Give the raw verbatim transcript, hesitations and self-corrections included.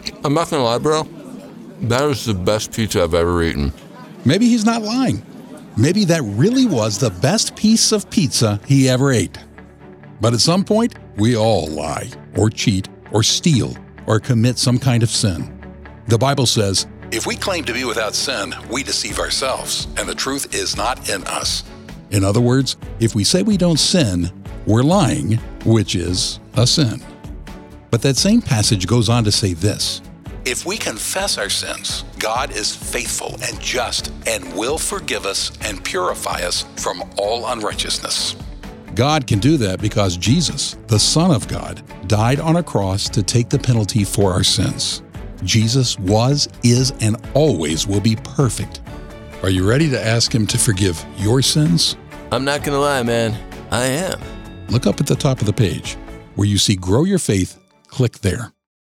I'm not gonna lie, bro. That is the best pizza I've ever eaten. Maybe he's not lying. Maybe that really was the best piece of pizza he ever ate. But at some point, we all lie, or cheat, or steal, or commit some kind of sin. The Bible says, if we claim to be without sin, we deceive ourselves, and the truth is not in us. In other words, if we say we don't sin, we're lying, which is a sin. But that same passage goes on to say this: if we confess our sins, God is faithful and just and will forgive us and purify us from all unrighteousness. God can do that because Jesus, the Son of God, died on a cross to take the penalty for our sins. Jesus was, is, and always will be perfect. Are you ready to ask Him to forgive your sins? I'm not gonna lie, man. I am. Look up at the top of the page. Where you see Grow Your Faith, click there.